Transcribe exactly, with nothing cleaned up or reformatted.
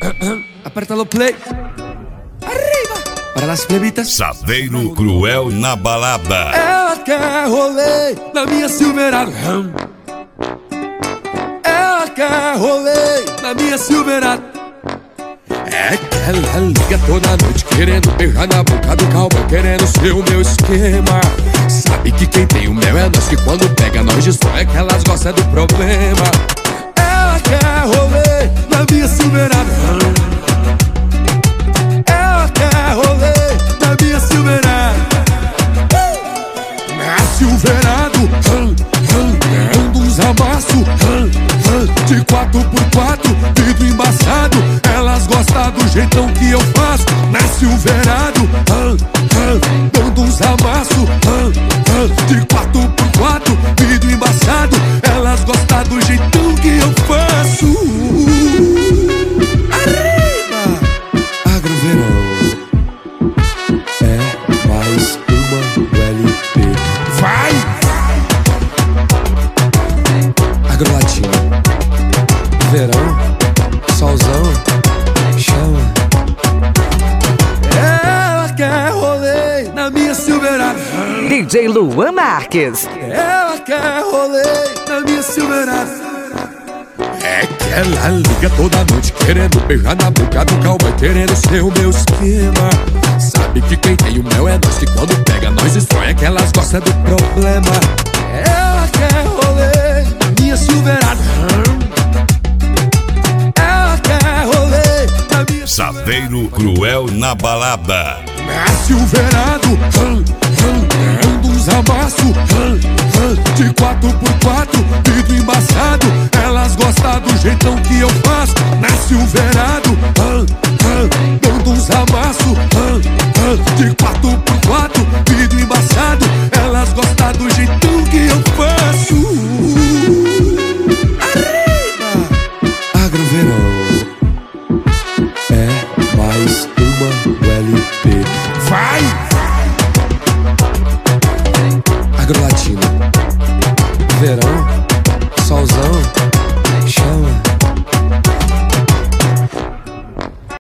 Aperta no play. Arriba. Para las plebitas. Saveiro Cruel na balada. Ela quer rolê na minha Silverado. Ela quer rolê na minha Silverado. É que ela liga toda noite querendo beijar na boca do cowboy, querendo ser o meu esquema. Sabe que quem tem o mel é nós, que quando pega nós destrói, é que elas gostam do problema. Ela quer rolê na minha Silverado. Ela quer rolê na minha Silverado. Na Silverado, ando uns amassos de quatro por quatro, vidro embaçado. Elas gostam do jeitão que eu faço. Na Silverado, dando uns amassos de quatro por quatro, vidro embaçado. Elas gostam do jeitão que eu faço. Arriba! Agroverão é mais uma L P. Vai! Agrolatina. Verão, solzão, chama. Ela quer rolê na minha Silverado. D J Luan Marques. Ela quer rolê na minha Silverado. É que ela liga toda noite querendo beijar na boca do cowboy, querendo ser o meu esquema. Sabe que quem tem o mel é nós, que quando pega nós destrói, é que elas gostam do problema. Ela quer rolê na minha Silverado. Saveiro Cruel na balada. Na Silverado, ando uns amassos de quatro por quatro, vidro embaçado. Elas gostam do jeitão que eu faço. Na Silverado, dando uns amassos de quatro por quatro, vidro embaçado. Elas gostam do jeitão